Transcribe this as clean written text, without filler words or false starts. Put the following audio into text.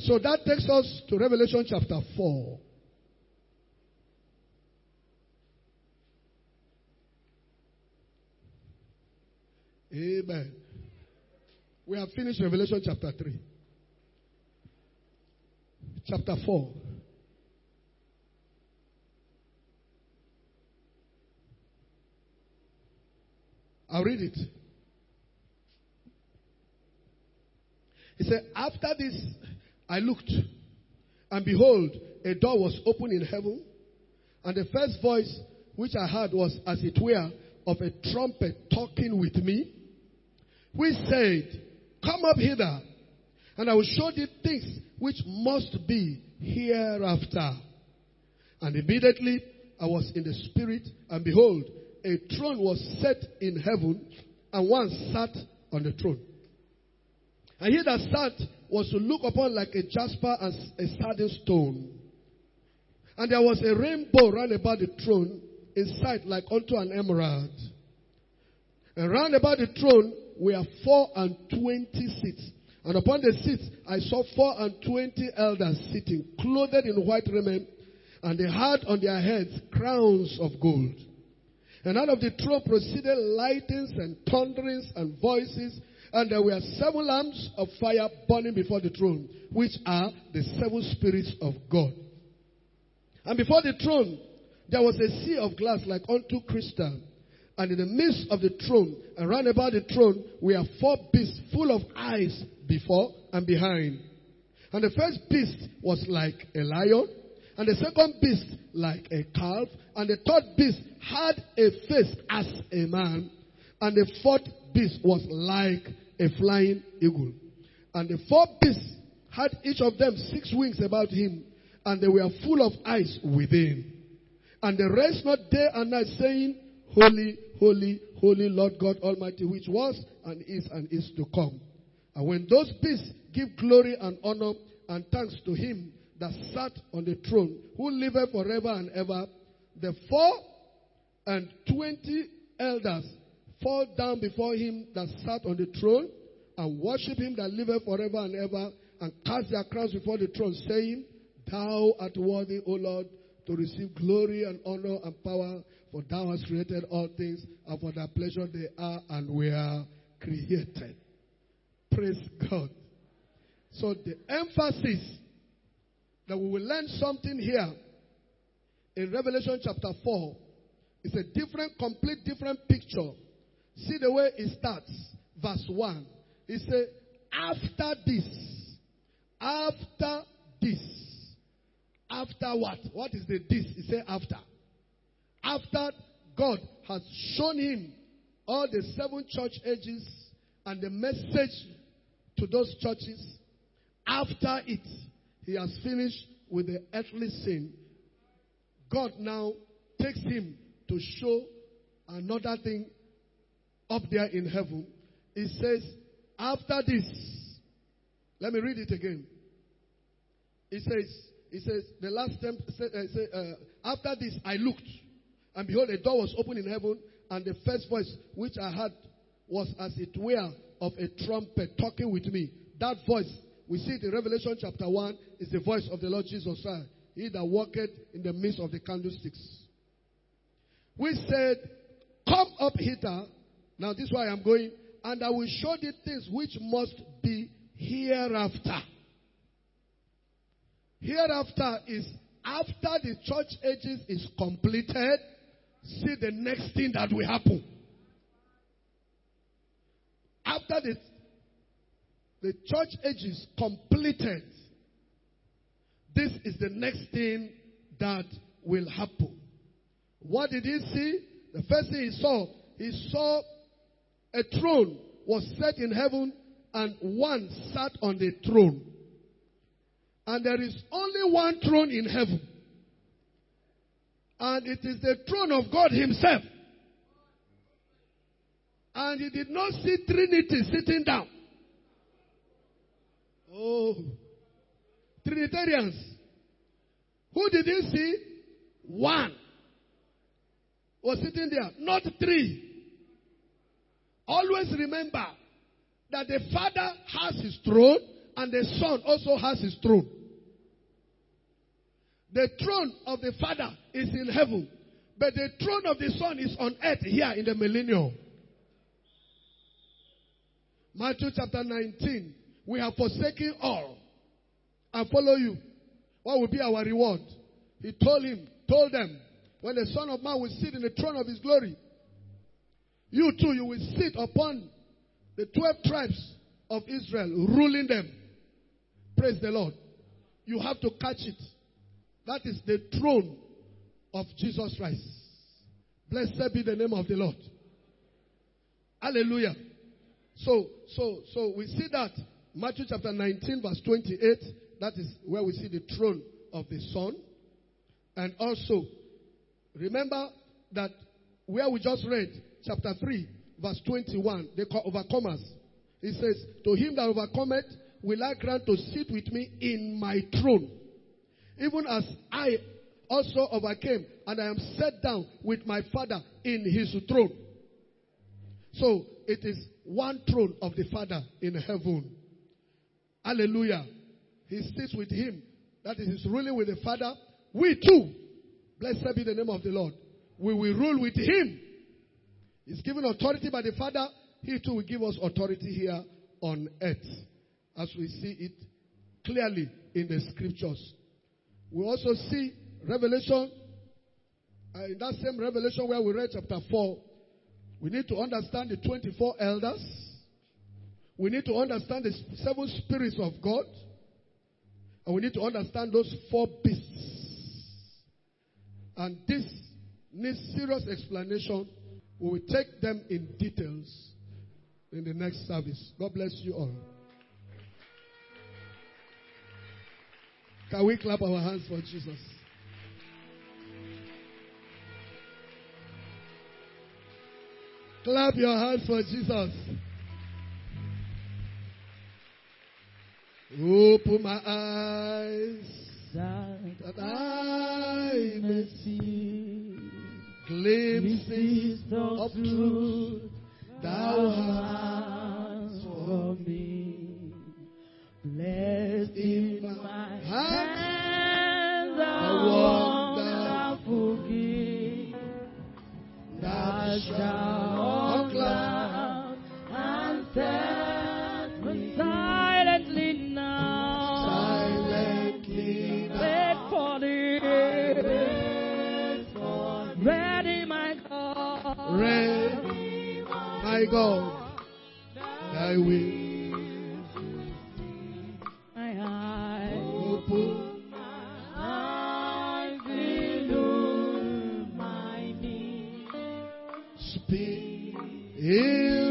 So that takes us to Revelation chapter 4. Amen. We have finished Revelation chapter 3. Chapter 4. I'll read it. He said, after this I looked, and behold, a door was opened in heaven, and the first voice which I heard was as it were of a trumpet talking with me, which said, come up hither, and I will show thee things which must be hereafter. And immediately I was in the spirit, and behold, a throne was set in heaven, and one sat on the throne. And he that sat was to look upon like a jasper and a sardine stone. And there was a rainbow round about the throne, in sight like unto an emerald. And round about the throne were 24 seats. And upon the seats I saw 24 elders sitting, clothed in white raiment, and they had on their heads crowns of gold. And out of the throne proceeded lightnings and thunderings and voices, and there were 7 lamps of fire burning before the throne, which are the 7 spirits of God. And before the throne there was a sea of glass like unto crystal. And in the midst of the throne, and round about the throne, were 4 beasts full of eyes before and behind. And the first beast was like a lion, and the second beast like a calf, and the third beast had a face as a man, and the fourth beast was like a flying eagle. And the 4 beasts had each of them 6 wings about him, and they were full of eyes within. And they rest not day and night, saying, Holy, holy, holy Lord God Almighty, which was and is to come. And when those beasts give glory and honor and thanks to him that sat on the throne, who liveth forever and ever, the 24 elders fall down before him that sat on the throne, and worship him that liveth forever and ever, and cast their crowns before the throne, saying, Thou art worthy, O Lord, to receive glory and honor and power, for thou hast created all things, and for thy pleasure they are and were created. Praise God. So the emphasis that we will learn something here in Revelation chapter 4 is a complete different picture. See the way it starts. Verse 1. He said, after this. After what? What is the this? He said after. After God has shown him all the 7 church ages and the message to those churches, after it, he has finished with the earthly sin. God now takes him to show another thing up there in heaven. It says, after this, let me read it again. It says, the last time, after this I looked, and behold, a door was opened in heaven, and the first voice which I heard was as it were of a trumpet talking with me. That voice, we see it in Revelation chapter 1, is the voice of the Lord Jesus Christ. He that walketh in the midst of the candlesticks. We said, come up hither. Now this is why I'm going. And I will show thee things which must be hereafter. Hereafter is after the church ages is completed. See the next thing that will happen. After the church age is completed, this is the next thing that will happen. What did he see? The first thing he saw a throne was set in heaven, and one sat on the throne. And there is only one throne in heaven. And it is the throne of God himself. And he did not see Trinity sitting down. Oh, Trinitarians. Who did he see? One was sitting there, not 3. Always remember that the Father has his throne and the Son also has his throne. The throne of the Father is in heaven, but the throne of the Son is on earth here in the millennium. Matthew chapter 19. We have forsaken all and follow you. What will be our reward? He told them, when the Son of Man will sit in the throne of his glory, you too, you will sit upon the 12 tribes of Israel, ruling them. Praise the Lord. You have to catch it. That is the throne of Jesus Christ. Blessed be the name of the Lord. Hallelujah. So we see that Matthew chapter 19 verse 28, that is where we see the throne of the Son. And also, remember that where we just read, chapter 3, verse 21, the overcomers. He says, to him that overcometh will I grant to sit with me in my throne, even as I also overcame, and I am set down with my Father in his throne. So, it is one throne of the Father in heaven. Hallelujah. He sits with him. That is, he's ruling with the Father. We too, blessed be the name of the Lord, we will rule with him. He's given authority by the Father. He too will give us authority here on earth, as we see it clearly in the scriptures. We also see Revelation, in that same Revelation where we read chapter 4, we need to understand the 24 elders. We need to understand the 7 spirits of God. And we need to understand those 4 beasts. And this needs serious explanation. We will take them in details in the next service. God bless you all. Can we clap our hands for Jesus? Clap your hands for Jesus. Open my eyes that I may see glimpses of truth thou hast for me. Blessed in my hands a wonderful gift that shall uncloud and set me silently now. Wait for thee. Ready, my God. Ready, my God. Thy will. My eyes open. My eyes below my knees. Speak.